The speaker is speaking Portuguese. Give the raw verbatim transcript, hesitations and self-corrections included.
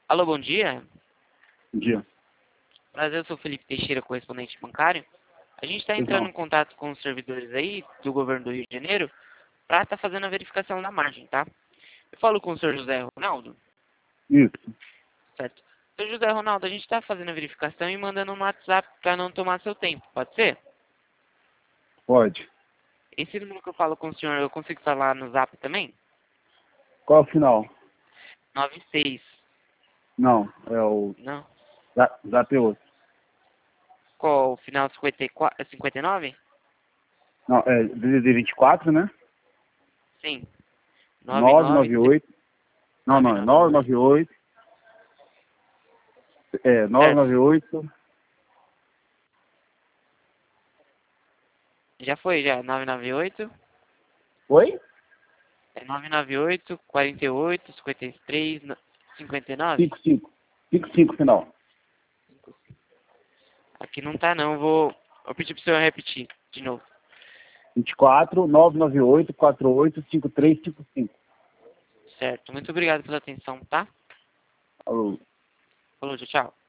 Alô, bom dia. Bom dia. Prazer, eu sou Felipe Teixeira, correspondente bancário. A gente está entrando Então, em contato com os servidores aí do governo do Rio de Janeiro para estar fazendo a verificação da margem, tá? Eu falo com o senhor José Ronaldo, isso. certo? Senhor José Ronaldo, a gente está fazendo a verificação e mandando no WhatsApp para não tomar seu tempo, pode ser? Pode. Esse número que eu falo com o senhor, eu consigo falar no Zap também? Qual é o final? nove seis. Não, é o Não? da, da P O. Qual o final cinquenta e quatro, cinquenta e nove? Não, é D D D vinte e quatro, né? Sim. nove nove nove nove oito. Não, nove não, é nove oito. nove nove oito. É, Certo. nove nove oito. Já foi, já. nove nove oito. Oi? É nove nove oito, quarenta e oito, cinquenta e três, no- cinquenta e nove? cinco cinco. cinco cinco final. Aqui não tá não, vou, vou pedir pro senhor repetir de novo. vinte e quatro, nove nove oito, quatro oito, cinco três cinco cinco. Certo, muito obrigado pela atenção, tá? Alô. Falou, tchau, tchau.